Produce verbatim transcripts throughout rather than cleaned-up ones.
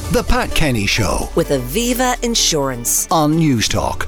The Pat Kenny Show with Aviva Insurance on Newstalk.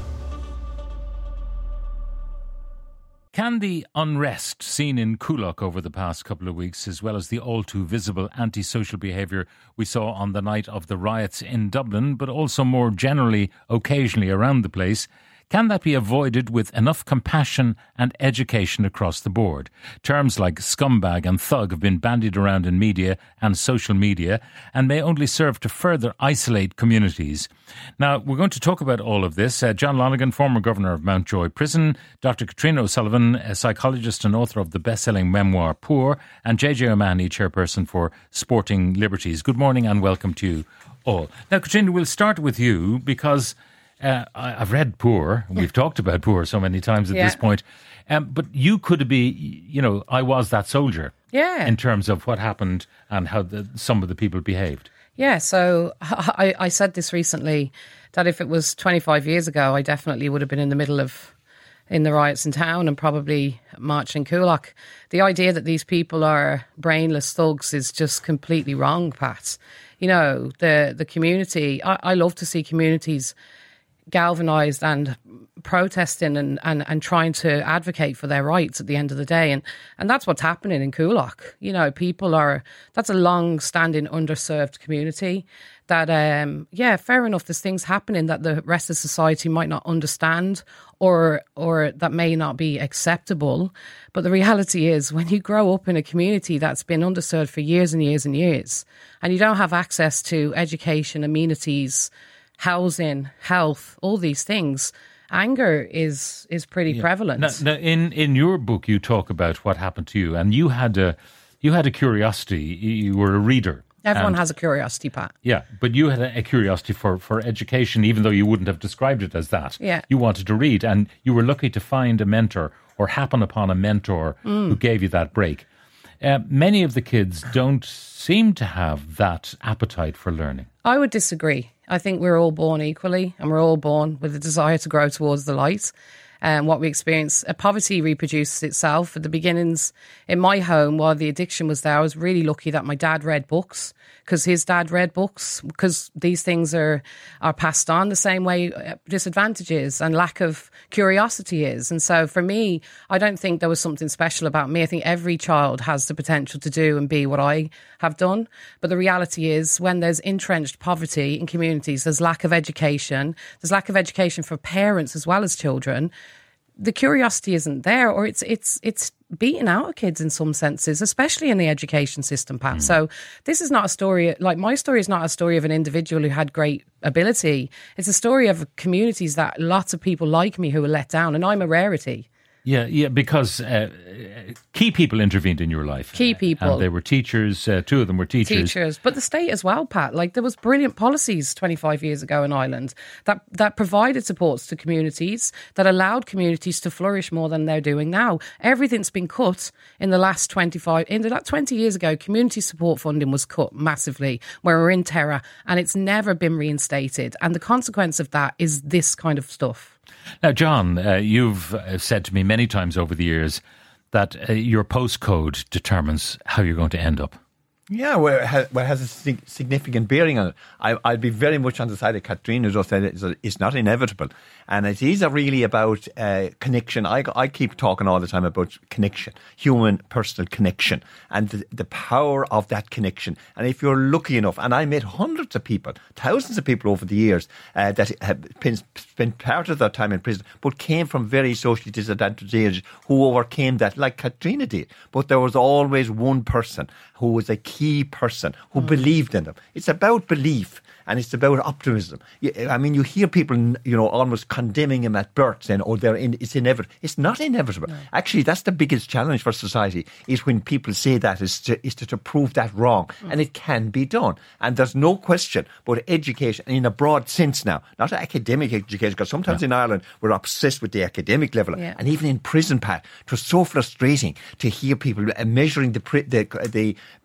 Can the unrest seen in Coolock over the past couple of weeks, as well as the all-too-visible antisocial behaviour we saw on the night of the riots in Dublin, but also more generally, occasionally around the place, can that be avoided with enough compassion and education across the board? Terms like scumbag and thug have been bandied around in media and social media and may only serve to further isolate communities. Now, we're going to talk about all of this. Uh, John Lonergan, former governor of Mountjoy Prison, Doctor Katrina O'Sullivan, a psychologist and author of the best-selling memoir Poor, and J J O'Mahony, chairperson for Sporting Liberties. Good morning and welcome to you all. Now, Katrina, we'll start with you because Uh, I, I've read Poor, and we've talked about Poor so many times at yeah. this point. Um, but you could be, you know, I was that soldier. Yeah. In terms of what happened and how the, some of the people behaved. Yeah, so I, I said this recently, that if it was twenty-five years ago, I definitely would have been in the middle of, in the riots in town and probably marching Coolock. The idea that these people are brainless thugs is just completely wrong, Pat. You know, the, the community, I, I love to see communities galvanised and protesting and, and, and trying to advocate for their rights at the end of the day. And, and that's what's happening in Coolock. You know, people are, that's a long-standing underserved community that, um, yeah, fair enough, there's things happening that the rest of society might not understand or or that may not be acceptable. But the reality is when you grow up in a community that's been underserved for years and years and years, and you don't have access to education, amenities, housing, health, all these things, anger is is pretty yeah. prevalent. Now, now, in in your book, you talk about what happened to you, and you had a you had a curiosity. You were a reader. Everyone and, has a curiosity, Pat. Yeah, but you had a, a curiosity for, for education, even though you wouldn't have described it as that. Yeah. You wanted to read, and you were lucky to find a mentor or happen upon a mentor mm. who gave you that break. Uh, many of the kids don't seem to have that appetite for learning. I would disagree. I think we're all born equally and we're all born with a desire to grow towards the light. And what we experience, uh, poverty reproduces itself. At the beginnings in my home, while the addiction was there, I was really lucky that my dad read books because his dad read books, because these things are, are passed on the same way disadvantages and lack of curiosity is. And so for me, I don't think there was something special about me. I think every child has the potential to do and be what I have done. But the reality is when there's entrenched poverty in communities, there's lack of education, there's lack of education for parents as well as children. The curiosity isn't there, or it's it's it's beating out of kids in some senses, especially in the education system, Pat. Mm. So this is not a story, like my story is not a story of an individual who had great ability. It's a story of communities that lots of people like me who were let down, and I'm a rarity. Yeah, yeah, because uh, key people intervened in your life. Key people. And they were teachers. Uh, two of them were teachers. Teachers. But the state as well, Pat. Like there was brilliant policies twenty-five years ago in Ireland that, that provided supports to communities, that allowed communities to flourish more than they're doing now. Everything's been cut in the last twenty-five... In the last twenty years ago, community support funding was cut massively when we were in terror, and it's never been reinstated. And the consequence of that is this kind of stuff. Now, John, uh, you've said to me many times over the years that uh, your postcode determines how you're going to end up. Yeah, well, it has, well, it has a sig- significant bearing on it. I, I'd be very much on the side of Katrina, who just said it's, a, it's not inevitable. And it is a really about uh, connection. I, I keep talking all the time about connection, human personal connection, and the, the power of that connection. And if you're lucky enough, and I met hundreds of people, thousands of people over the years uh, that have been, spent part of their time in prison, but came from very socially disadvantaged areas who overcame that, like Katrina did. But there was always one person who was a key person who mm. believed in them. It's about belief and it's about optimism. I mean, you hear people, you know, almost condemning him at birth, saying, "Oh, they're in, it's inevitable." It's not inevitable. No. Actually, that's the biggest challenge for society. Is when people say that is to is to, to prove that wrong, mm. and it can be done. And there's no question. But education, in a broad sense now, not academic education, because sometimes yeah. in Ireland we're obsessed with the academic level, yeah. and even in prison, Pat, it was so frustrating to hear people measuring the the the benefit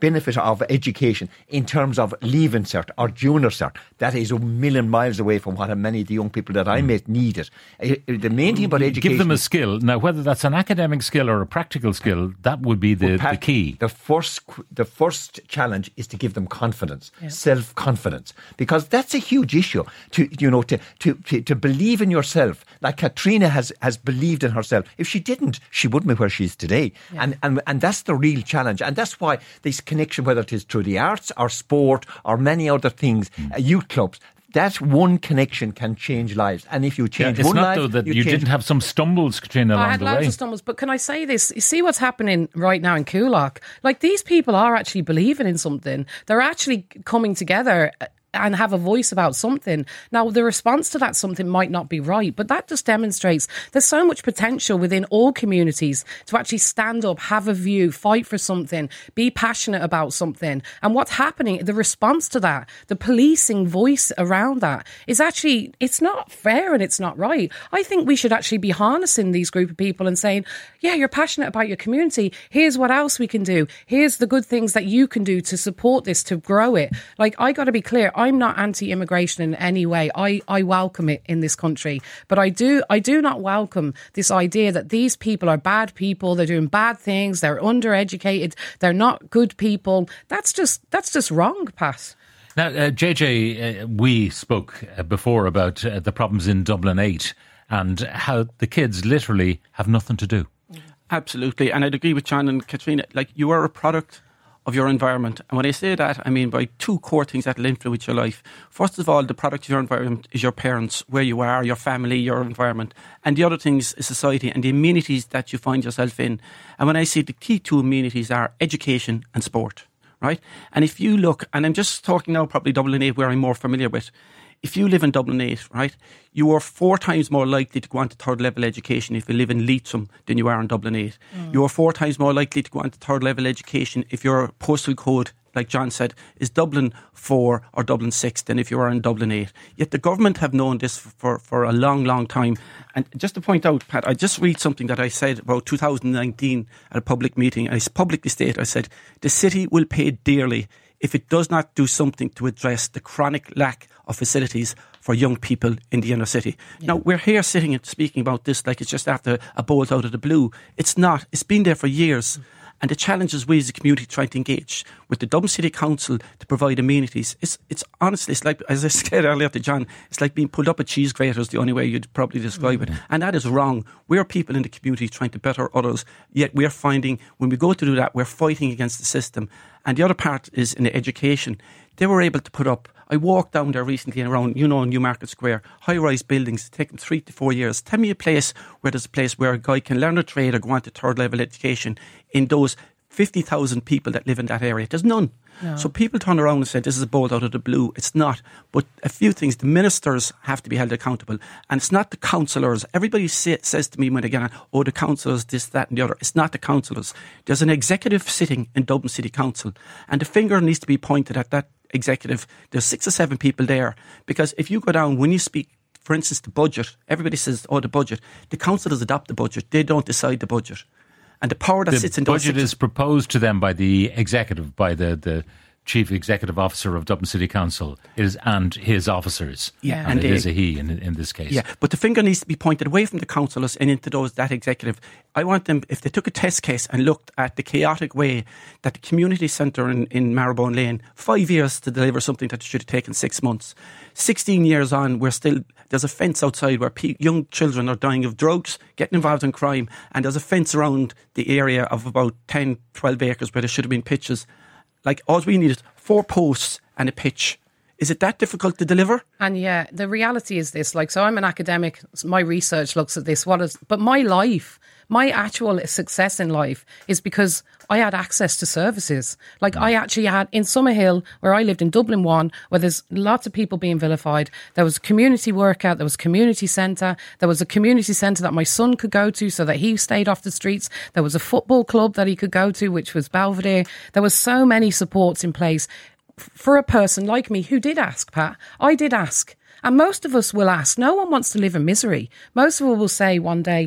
of education in terms of leaving cert or junior cert. That is a million miles away from what many of the young people that I met needed. The main thing about education... Give them a skill. Now, whether that's an academic skill or a practical skill, that would be the, Pat, the key. The first, the first challenge is to give them confidence, yeah. self-confidence, because that's a huge issue. To you know, to to to, to believe in yourself, like Katrina has, has believed in herself. If she didn't, she wouldn't be where she is today. Yeah. And, and and that's the real challenge. And that's why this connection, whether it is through the arts or sport or many other things, mm. uh, youth clubs, that one connection can change lives. And if you change yeah, it's one not life... though that you, you change... didn't have some stumbles, Katrina, along I had the loads way. of stumbles, but can I say this? You see what's happening right now in Coolock? Like, these people are actually believing in something. They're actually coming together and have a voice about something. Now, the response to that something might not be right, but that just demonstrates there's so much potential within all communities to actually stand up, have a view, fight for something, be passionate about something. And what's happening, the response to that, the policing voice around that is actually, it's not fair and it's not right. I think we should actually be harnessing these group of people and saying, yeah, you're passionate about your community. Here's what else we can do. Here's the good things that you can do to support this, to grow it. Like, I got to be clear, I'm not anti-immigration in any way. I, I welcome it in this country. But I do I do not welcome this idea that these people are bad people, they're doing bad things, they're undereducated, they're not good people. That's just that's just wrong, Pat. Now, uh, J J, uh, we spoke uh, before about uh, the problems in Dublin eight and how the kids literally have nothing to do. Absolutely. And I'd agree with John and Katrina. Like, you are a product of your environment. And when I say that, I mean by two core things that will influence your life. First of all, the product of your environment is your parents, where you are, your family, your environment. And the other things is society and the amenities that you find yourself in. And when I say the key two amenities are education and sport, right? And if you look, and I'm just talking now probably Dublin eight, where I'm more familiar with, if you live in Dublin eight, right, you are four times more likely to go on to third level education if you live in Leitrim than you are in Dublin eight. Mm. You are four times more likely to go on to third level education if your postal code, like John said, is Dublin four or Dublin six than if you are in Dublin eight. Yet the government have known this for, for a long, long time. And just to point out, Pat, I just read something that I said about two thousand nineteen at a public meeting. I publicly stated, I said, the city will pay dearly if it does not do something to address the chronic lack of facilities for young people in the inner city. Yeah. Now, we're here sitting and speaking about this like it's just after a bolt out of the blue. It's not. It's been there for years. Mm. And the challenge is we as a community trying to engage with the Dublin City Council to provide amenities. It's it's honestly, it's like, as I said earlier to John, it's like being pulled up a cheese grater is the only way you'd probably describe mm-hmm. it. And that is wrong. We're people in the community trying to better others, yet we're finding when we go to do that, we're fighting against the system. And the other part is in the education. They were able to put up, I walked down there recently around, you know, Newmarket Square, high-rise buildings, taking three to four years. Tell me a place where there's a place where a guy can learn a trade or go on to third-level education in those fifty thousand people that live in that area. There's none. No. So people turn around and say, this is a bolt out of the blue. It's not. But a few things, the ministers have to be held accountable. And it's not the councillors. Everybody say, says to me when they get on, oh, the councillors, this, that and the other. It's not the councillors. There's an executive sitting in Dublin City Council. And the finger needs to be pointed at that executive. There's six or seven people there. Because if you go down, when you speak, for instance, the budget, everybody says, oh, the budget. The councillors adopt the budget. They don't decide the budget. And the power that the sits in the those budget six is proposed to them by the executive, by the, the chief executive officer of Dublin City Council, is and his officers. Yeah, and, and it they, is a he in in this case. Yeah, but the finger needs to be pointed away from the councillors and into those that executive. I want them, if they took a test case and looked at the chaotic way that the community centre in, in Marrowbone Lane, five years to deliver something that should have taken six months. Sixteen years on, we're still there's a fence outside where pe- young children are dying of drugs, getting involved in crime, and there's a fence around the area of about ten, twelve acres where there should have been pitches. Like, all we need is four posts and a pitch. Is it that difficult to deliver? And yeah, the reality is this, like, so I'm an academic, my research looks at this, what is, but my life, my actual success in life is because I had access to services. Like, I actually had, in Summerhill, where I lived in Dublin one, where there's lots of people being vilified, there was a community workout, there was a community centre, there was a community centre that my son could go to so that he stayed off the streets, there was a football club that he could go to, which was Belvedere. There was so many supports in place for a person like me who did ask, Pat. I did ask. And most of us will ask. No one wants to live in misery. Most of us will say one day,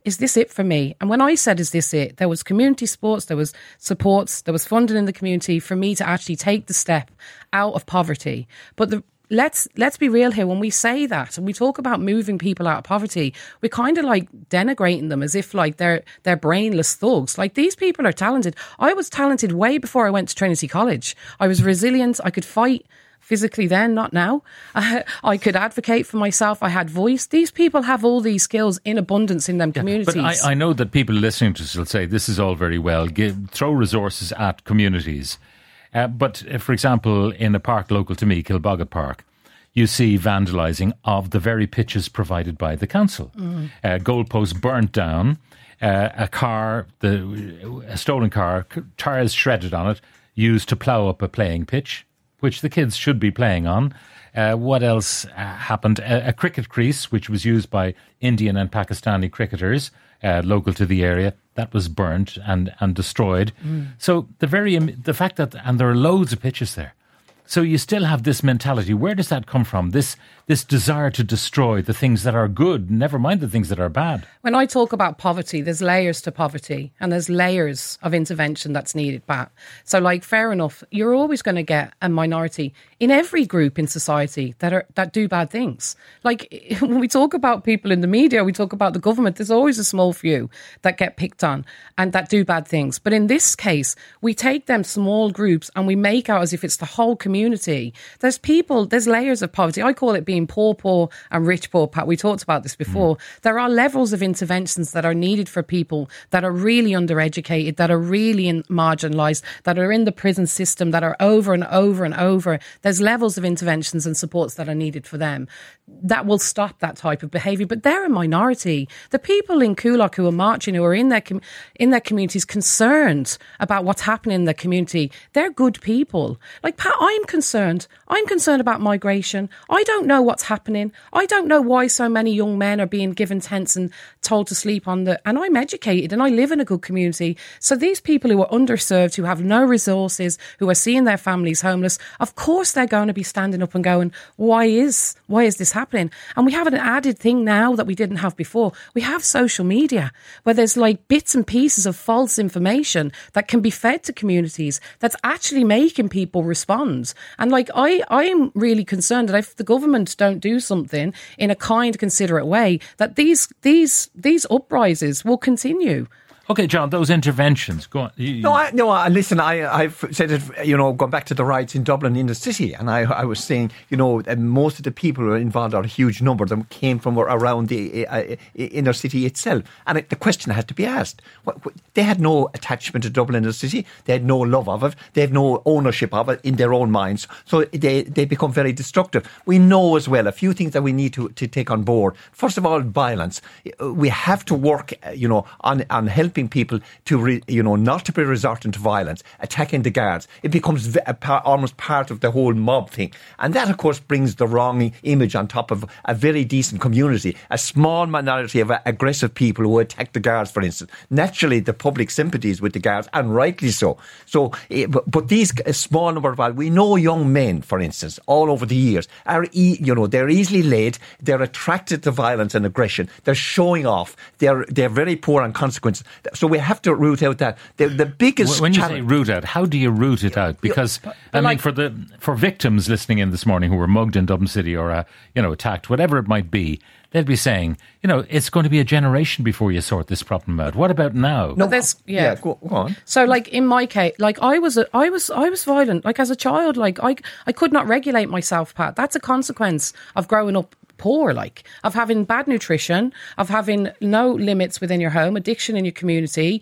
is this it for me? And when I said, is this it? There was community sports, there was supports, there was funding in the community for me to actually take the step out of poverty. But the Let's let's be real here. When we say that and we talk about moving people out of poverty, we're kind of like denigrating them as if like they're they're brainless thugs. Like, these people are talented. I was talented way before I went to Trinity College. I was resilient. I could fight physically then, not now. Uh, I could advocate for myself. I had voice. These people have all these skills in abundance in them Yeah, communities. but I, I know that people listening to us will say this is all very well. Give, throw resources at communities. Uh, but, uh, for example, in a park local to me, Kilboggett Park, you see vandalising of the very pitches provided by the council. Mm. Uh, goalposts burnt down, uh, a car, the a stolen car, tyres shredded on it, used to plough up a playing pitch, which the kids should be playing on. Uh, what else uh, happened? A, a cricket crease, which was used by Indian and Pakistani cricketers, uh, local to the area, that was burnt and, and destroyed. Mm. So the very the fact that, and there are loads of pitches there. So you still have this mentality. Where does that come from? This this desire to destroy the things that are good, never mind the things that are bad. When I talk about poverty, there's layers to poverty and there's layers of intervention that's needed back. So, like, fair enough, you're always going to get a minority in every group in society that are that do bad things. Like, when we talk about people in the media, we talk about the government, there's always a small few that get picked on and that do bad things. But in this case, we take them small groups and we make out as if it's the whole community. There's people, there's layers of poverty. I call it being poor, poor and rich, poor, Pat. We talked about this before. Mm. There are levels of interventions that are needed for people that are really undereducated, that are really in, marginalised, that are in the prison system, that are over and over and over. There's levels of interventions and supports that are needed for them. That will stop that type of behaviour. But they're a minority. The people in Coolock who are marching, who are in their com- in their communities concerned about what's happening in their community, they're good people. Like, Pat, I'm concerned. I'm concerned about migration. I don't know what's happening. I don't know why so many young men are being given tents and told to sleep on the... And I'm educated and I live in a good community. So these people who are underserved, who have no resources, who are seeing their families homeless, of course they're going to be standing up and going, why is why is this happening? And we have an added thing now that we didn't have before. We have social media where there's like bits and pieces of false information that can be fed to communities that's actually making people respond. And like, I, I'm really concerned that if the government don't do something in a kind, considerate way, that these these these uprisings will continue. Okay, John, those interventions, go on. You, no, I, no. I, listen, I, I've said it. You know, going back to the riots in Dublin in the city, and I, I was saying, you know, most of the people who are involved, or a huge number of them, came from around the uh, inner city itself. And it, the question had to be asked: what, what, they had no attachment to Dublin inner city. They had no love of it. They have no ownership of it in their own minds. So they they become very destructive. We know as well a few things that we need to, to take on board. First of all, violence. We have to work, you know, on on helping people to, re, you know, not to be resorting to violence, attacking the guards. It becomes a par, almost part of the whole mob thing. And that, of course, brings the wrong image on top of a very decent community. A small minority of aggressive people who attack the guards, for instance. Naturally, the public sympathies with the guards, and rightly so. So, but, but these a small number of, we know young men, for instance, all over the years, are, e, you know, they're easily led, they're attracted to violence and aggression, they're showing off, they're, they're very poor on consequences. So we have to root out that. The, the biggest When you challenge, say root out, how do you root it out? Because, but, but I like, mean, for the for victims listening in this morning who were mugged in Dublin City or, uh, you know, attacked, whatever it might be, they'd be saying, you know, it's going to be a generation before you sort this problem out. What about now? No, this, yeah. yeah go, go on. So, like, in my case, like, I was, a, I was, I was violent. Like, as a child, like, I, I could not regulate myself, Pat. That's a consequence of growing up poor, like, of having bad nutrition, of having no limits within your home, addiction in your community.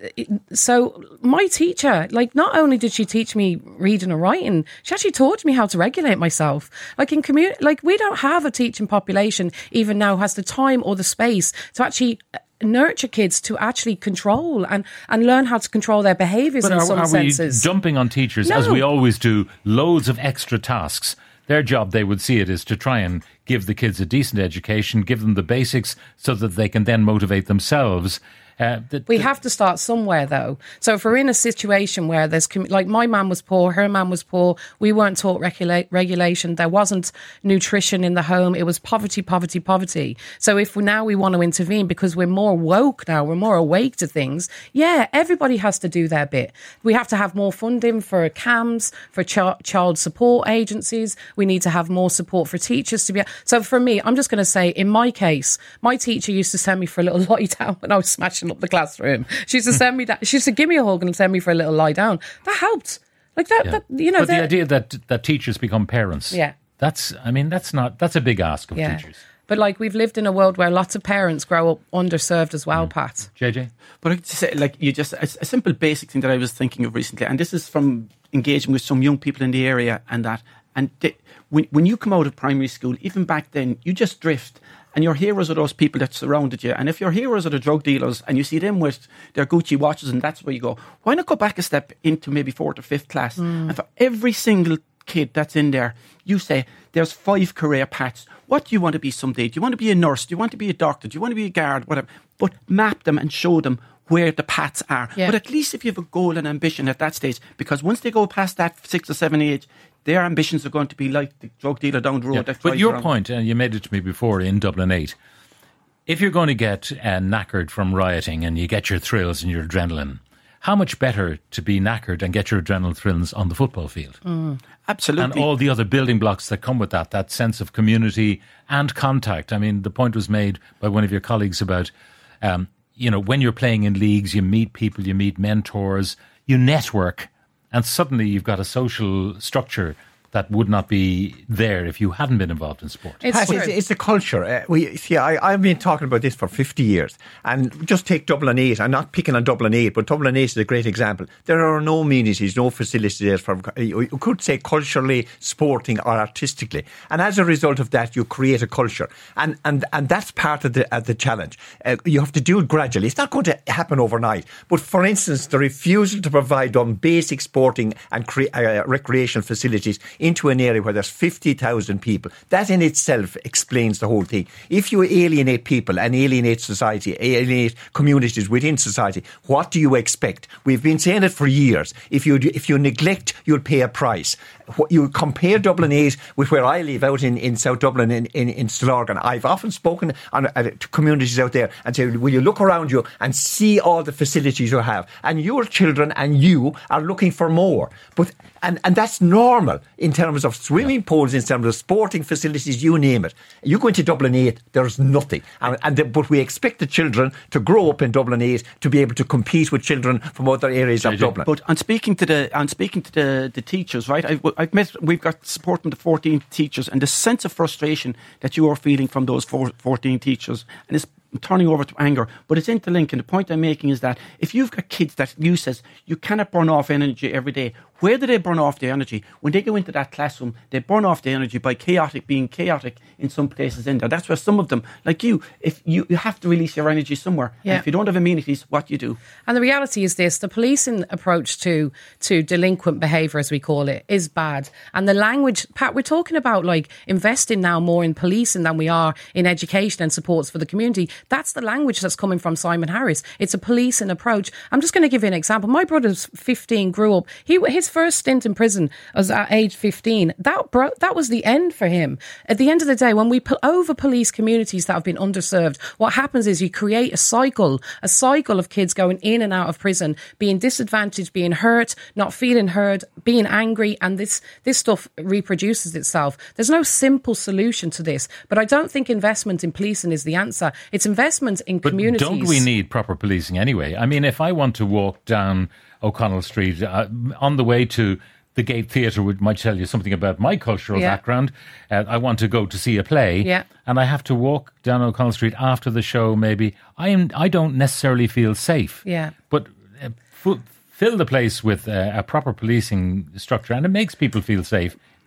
So my teacher, like, not only did she teach me reading and writing, she actually taught me how to regulate myself. Like, in community, like, we don't have a teaching population even now who has the time or the space to actually nurture kids to actually control and, and learn how to control their behaviours in are, some are senses. We jumping on teachers, No. as we always do, loads of extra tasks? Their job, they would see it, is to try and give the kids a decent education, give them the basics so that they can then motivate themselves. Uh, the, We the, have to start somewhere, though. So if we're in a situation where there's, com- like my mum was poor, her mum was poor, we weren't taught regula- regulation, there wasn't nutrition in the home, it was poverty, poverty, poverty. So if we, now we want to intervene because we're more woke now, we're more awake to things, yeah, everybody has to do their bit. We have to have more funding for C A M S, for ch- child support agencies. We need to have more support for teachers to be. So for me, I'm just going to say, in my case, my teacher used to send me for a little lie down when I was smashing up the classroom. She used to send me that. She used to give me a hug and send me for a little lie down. That helped. Like that, yeah. that you know. But the idea that that teachers become parents. Yeah. That's. I mean, that's not. That's a big ask of Yeah. teachers. But like we've lived in a world where lots of parents grow up underserved as well, mm. Pat. J J? But I just say, like, you just, a, a simple basic thing that I was thinking of recently, and this is from engaging with some young people in the area and that, and they, when, when you come out of primary school, even back then, you just drift. And your heroes are those people that surrounded you. And if your heroes are the drug dealers and you see them with their Gucci watches and that's where you go, why not go back a step into maybe fourth or fifth class? Mm. And for every single kid that's in there, you say, there's five career paths. What do you want to be someday? Do you want to be a nurse? Do you want to be a doctor? Do you want to be a guard? Whatever. But map them and show them where the paths are. Yeah. But at least if you have a goal and ambition at that stage, because once they go past that six or seven age, their ambitions are going to be like the drug dealer down the road. Yeah. That But your around. point, and you made it to me before in Dublin eight, if you're going to get uh, knackered from rioting and you get your thrills and your adrenaline, how much better to be knackered and get your adrenaline thrills on the football field? Mm. Absolutely. And all the other building blocks that come with that, that sense of community and contact. I mean, the point was made by one of your colleagues about, um, you know, when you're playing in leagues, you meet people, you meet mentors, you network, and suddenly you've got a social structure that would not be there if you hadn't been involved in sport. It's, Pat, it's, it's a culture. Uh, we see. I, I've been talking about this for fifty years, and just take Dublin eight. I'm not picking on Dublin eight, but Dublin eight is a great example. There are no amenities, no facilities there from, you could say, culturally, sporting, or artistically, and as a result of that, you create a culture, and and and that's part of the uh, the challenge. Uh, you have to do it gradually. It's not going to happen overnight. But for instance, the refusal to provide them basic sporting and cre- uh, recreational facilities into an area where there's fifty thousand people, that in itself explains the whole thing. If you alienate people and alienate society, alienate communities within society, what do you expect? We've been saying it for years. If you if you neglect, you'll pay a price. You compare Dublin eight with where I live out in, in South Dublin in, in, in Stillorgan. I've often spoken on, uh, to communities out there and say, will you look around you and see all the facilities you have? And your children and you are looking for more. But and, and that's normal in terms of swimming pools, in terms of sporting facilities, you name it. You go into Dublin eight, there's nothing. And, and the, but we expect the children to grow up in Dublin eight to be able to compete with children from other areas of Dublin. But on speaking to the on speaking to the, the teachers, right? I've, I've met we've got support from the fourteen teachers, and the sense of frustration that you are feeling from those four, fourteen teachers, and it's turning over to anger, but it's interlinked. And the point I'm making is that if you've got kids that you says you cannot burn off energy every day, where do they burn off the energy? When they go into that classroom, they burn off the energy by chaotic, being chaotic in some places in there. That's where some of them, like you, if you, you have to release your energy somewhere. Yeah. And if you don't have amenities, what do you do? And the reality is this, the policing approach to to delinquent behaviour, as we call it, is bad. And the language, Pat, we're talking about like investing now more in policing than we are in education and supports for the community. That's the language that's coming from Simon Harris. It's a policing approach. I'm just going to give you an example. My brother's fifteen, grew up. He his first stint in prison was at age fifteen. That bro, that was the end for him. At the end of the day, when we po- over police communities that have been underserved, what happens is you create a cycle, a cycle of kids going in and out of prison, being disadvantaged, being hurt, not feeling heard, being angry, and this this stuff reproduces itself. There's no simple solution to this, but I don't think investment in policing is the answer. It's investment in but communities. Don't we need proper policing anyway? I mean, if I want to walk down O'Connell Street uh, on the way to the Gate Theatre, which might tell you something about my cultural Yeah. background. Uh, I want to go to see a play, Yeah. and I have to walk down O'Connell Street after the show. Maybe I am. I don't necessarily feel safe. Yeah. But uh, f- fill the place with uh, a proper policing structure, and it makes people feel safe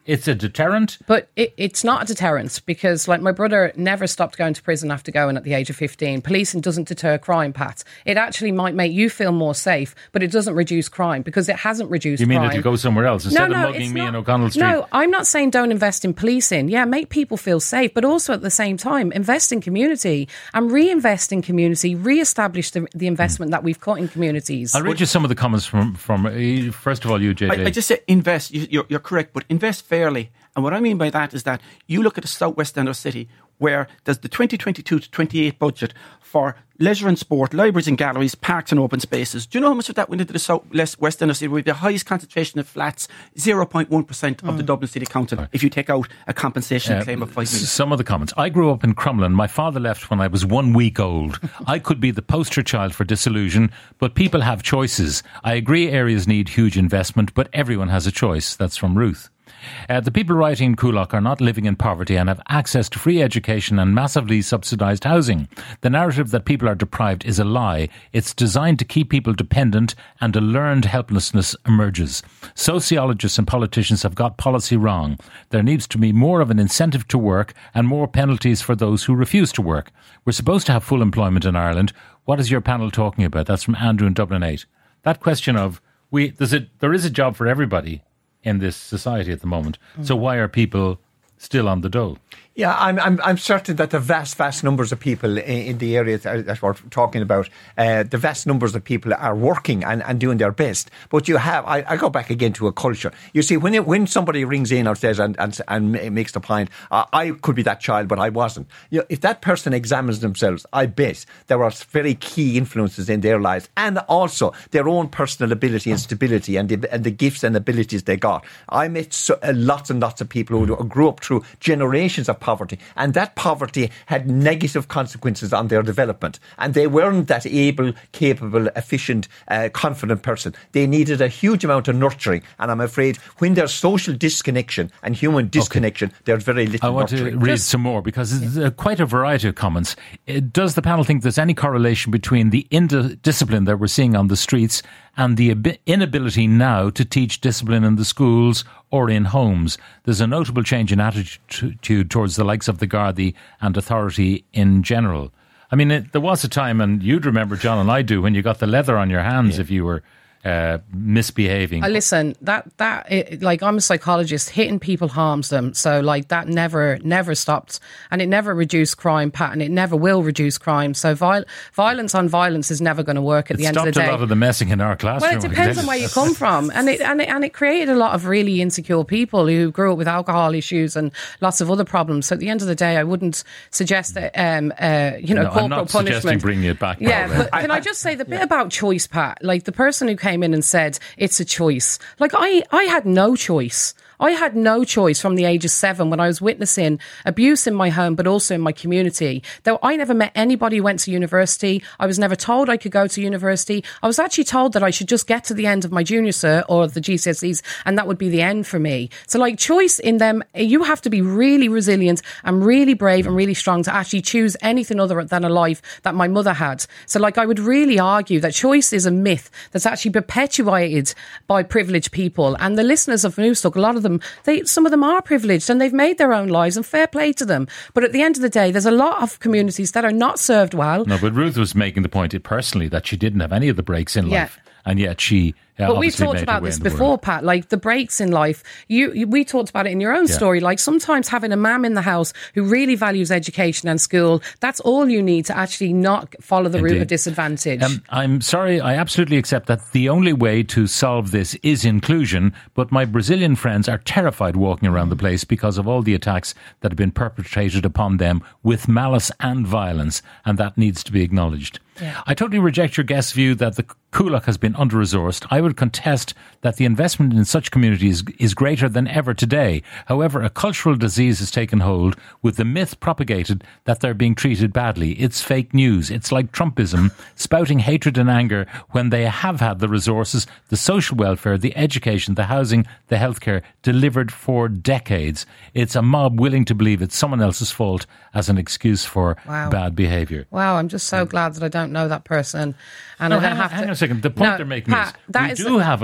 It's a deterrent. But it, it's not a deterrent because, like, my brother never stopped going to prison after going at the age of fifteen. Policing doesn't deter crime, Pat. It actually might make you feel more safe, but it doesn't reduce crime because it hasn't reduced crime. You mean crime. it'll go somewhere else instead no, no, of mugging me not, in O'Connell Street? No, I'm not saying don't invest in policing. Yeah, make people feel safe, but also at the same time, invest in community and reinvest in community, re-establish the, the investment mm. that we've cut in communities. I'll read you some of the comments from, from uh, first of all, you, J J. I, I just say invest. You, you're, you're correct, but invest fairly. And what I mean by that is that you look at the southwest end of the city where there's the twenty twenty-two to twenty-eight budget for leisure and sport, libraries and galleries, parks and open spaces. Do you know how much of that went into the southwest end of the city with the highest concentration of flats, zero point one percent of mm. the Dublin City Council, right. if you take out a compensation uh, claim of five million? Some of the comments. I grew up in Crumlin. My father left when I was one week old. I could be the poster child for disillusion, but people have choices. I agree areas need huge investment, but everyone has a choice. That's from Ruth. Uh, the people writing in Coolock are not living in poverty and have access to free education and massively subsidised housing. The narrative that people are deprived is a lie. It's designed to keep people dependent and a learned helplessness emerges. Sociologists and politicians have got policy wrong. There needs to be more of an incentive to work and more penalties for those who refuse to work. We're supposed to have full employment in Ireland. What is your panel talking about? That's from Andrew in Dublin eight. That question of, we, there's a, there is a job for everybody in this society at the moment. Mm. So why are people still on the dole? Yeah, I'm I'm I'm certain that the vast, vast numbers of people in, in the area that, that we're talking about, uh, the vast numbers of people are working and, and doing their best. But you have, I, I go back again to a culture. You see, when it, when somebody rings in or says and and, and makes the point, uh, I could be that child, but I wasn't. You know, if that person examines themselves, I bet there are very key influences in their lives, and also their own personal ability and stability and the, and the gifts and abilities they got. I met so, uh, lots and lots of people who grew up through generations of poverty, and that poverty had negative consequences on their development, and they weren't that able, capable, efficient, uh, confident person. They needed a huge amount of nurturing, and I'm afraid when there's social disconnection and human disconnection, okay. there's very little I want nurturing. to read some more because there's uh, quite a variety of comments. Uh, does the panel think there's any correlation between the indiscipline that we're seeing on the streets and the ab- inability now to teach discipline in the schools or in homes? There's a notable change in attitude towards the likes of the Gardaí and authority in general. I mean, it, there was a time, and you'd remember, John, and I do, when you got the leather on your hands yeah. if you were uh, misbehaving. Uh, listen, that that it, like I'm a psychologist. Hitting people harms them, so like that never never stopped, and it never reduced crime, Pat, and it never will reduce crime. So viol- violence on violence is never going to work at it the end of the day. Stopped a lot of the messing in our classroom. Well, it depends on where you come from, and it and it and it created a lot of really insecure people who grew up with alcohol issues and lots of other problems. So at the end of the day, I wouldn't suggest that um, uh, you know no, corporal I'm not punishment. Suggesting bringing it back. Yeah, probably. but can I, I just say the bit yeah. about choice, Pat? Like the person who came in and said it's a choice. Like I, I had no choice. I had no choice from the age of seven when I was witnessing abuse in my home, but also in my community. Though I never met anybody who went to university. I was never told I could go to university. I was actually told that I should just get to the end of my junior cert or the G C S Es, and that would be the end for me. So like choice in them, you have to be really resilient and really brave and really strong to actually choose anything other than a life that my mother had. So like I would really argue that choice is a myth that's actually perpetuated by privileged people. And the listeners of Newstalk, a lot of them, they some of them are privileged and they've made their own lives, and fair play to them. But at the end of the day, there's a lot of communities that are not served well. No, but Ruth was making the point personally that she didn't have any of the breaks in yeah. life, and yet she Uh, but we've talked about this before, Pat, like the breaks in life. You, you, we talked about it in your own yeah. story. Like sometimes having a mam in the house who really values education and school, that's all you need to actually not follow the Indeed. route of disadvantage. Um, I'm sorry, I absolutely accept that the only way to solve this is inclusion, but my Brazilian friends are terrified walking around the place because of all the attacks that have been perpetrated upon them with malice and violence, and that needs to be acknowledged. Yeah. I totally reject your guest's view that the Coolock has been under-resourced. I would contest that the investment in such communities is greater than ever today. However, a cultural disease has taken hold with the myth propagated that they're being treated badly. It's fake news. It's like Trumpism, spouting hatred and anger when they have had the resources, the social welfare, the education, the housing, the healthcare delivered for decades. It's a mob willing to believe it's someone else's fault as an excuse for wow. bad behaviour. Wow, I'm just so glad that I don't know that person. And no, I don't hang, have hang to, on a second. The point no, they're making Pat, is we do a, have a very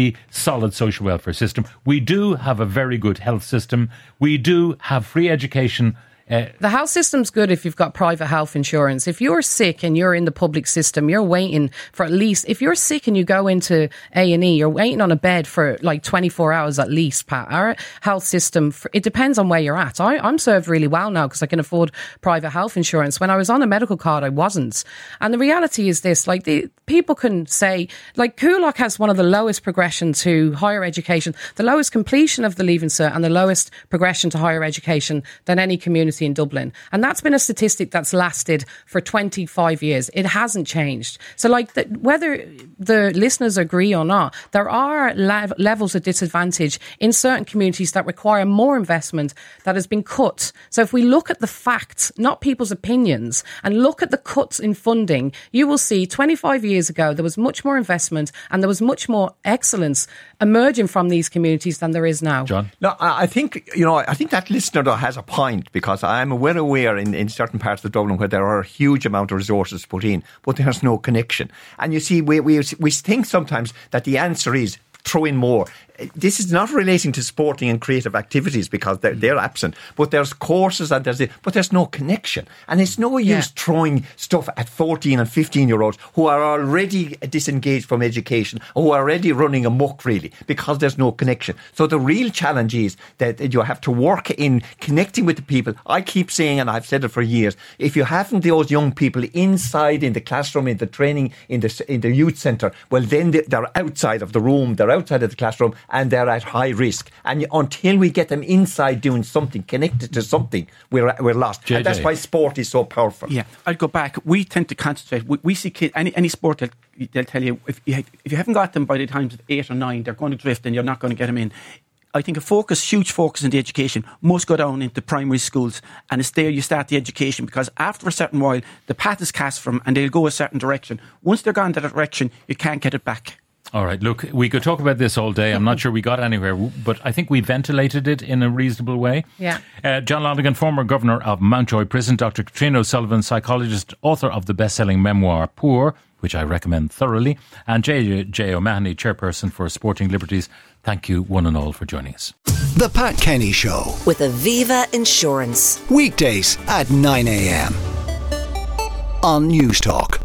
really solid social welfare system. We do have a very good health system. We do have free education. Uh, the health system's good if you've got private health insurance. If you're sick and you're in the public system, you're waiting for at least, if you're sick and you go into A and E, you're waiting on a bed for like twenty-four hours at least, Pat. Our health system, it depends on where you're at. I, I'm served really well now because I can afford private health insurance. When I was on a medical card, I wasn't. And the reality is this, like the people can say, like Coolock has one of the lowest progression to higher education, the lowest completion of the Leaving Cert and the lowest progression to higher education than any community in Dublin. And that's been a statistic that's lasted for twenty-five years. It hasn't changed. So like the, whether the listeners agree or not, there are lev- levels of disadvantage in certain communities that require more investment that has been cut. So if we look at the facts, not people's opinions, and look at the cuts in funding, you will see twenty-five years ago there was much more investment and there was much more excellence emerging from these communities than there is now. John? No, I think, you know, I think that listener though has a point, because I'm well aware in, in certain parts of Dublin where there are a huge amount of resources put in, but there's no connection. And you see, we, we, we think sometimes that the answer is throw in more. This is not relating to sporting and creative activities because they're, they're absent, but there's courses and there's, but there's no connection. And it's no use yeah. throwing stuff at fourteen and fifteen year olds who are already disengaged from education, who are already running amok really, because there's no connection. So the real challenge is that you have to work in connecting with the people. I keep saying, and I've said it for years, if you haven't those young people inside in the classroom, in the training, in the, in the youth centre, well then they're outside of the room, they're outside of the classroom, and they're at high risk. And until we get them inside doing something, connected to something, we're we're lost. J J. And that's why sport is so powerful. Yeah, I'd go back. We tend to concentrate. We, we see kids, any, any sport, they'll, they'll tell you, if you, if you haven't got them by the time of eight or nine, they're going to drift and you're not going to get them in. I think a focus, huge focus in the education must go down into primary schools, and it's there you start the education, because after a certain while, the path is cast from and they'll go a certain direction. Once they're gone that direction, you can't get it back. All right, look, we could talk about this all day. I'm not sure we got anywhere, but I think we ventilated it in a reasonable way. Yeah. Uh, John Lonergan, former governor of Mountjoy Prison, Doctor Katrina O'Sullivan, psychologist, author of the best-selling memoir Poor, which I recommend thoroughly, and J J O'Mahony, chairperson for Sporting Liberties. Thank you, one and all, for joining us. The Pat Kenny Show. With Aviva Insurance. Weekdays at nine a.m. on News Talk.